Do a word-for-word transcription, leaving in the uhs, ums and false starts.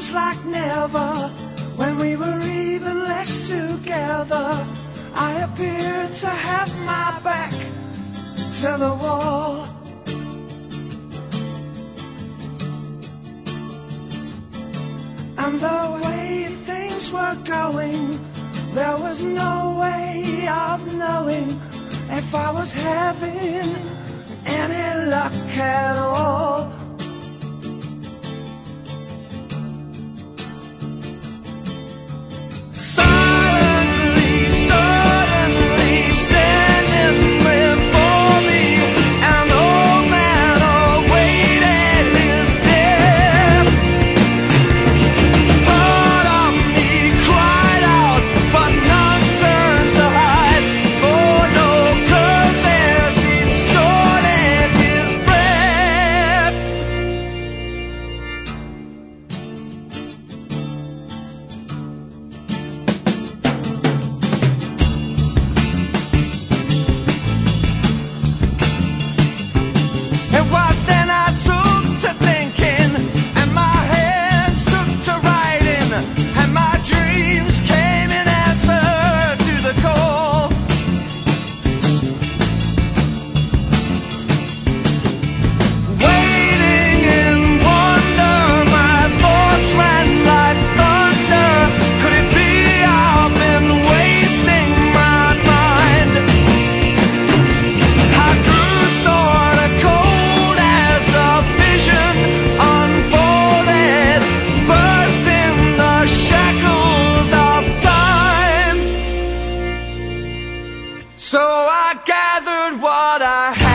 seems like never. When we were even less together, I appeared to have my back to the wall. And the way things were going, there was no way of knowing if I was having any luck at all. Suddenly, suddenly, standing before me, an old man awaited his death. Part of me cried out, but none turned to hide, for no curses distorted his breath. It was then I took to thinking, and my hands took to writing, and my dreams came in answer to the call. Waiting in wonder, my thoughts ran like thunder. Could it be I've been wasting my mind? I grew sort of cold as the vision unfolded, bursting the shackles of time. So I gathered what I had.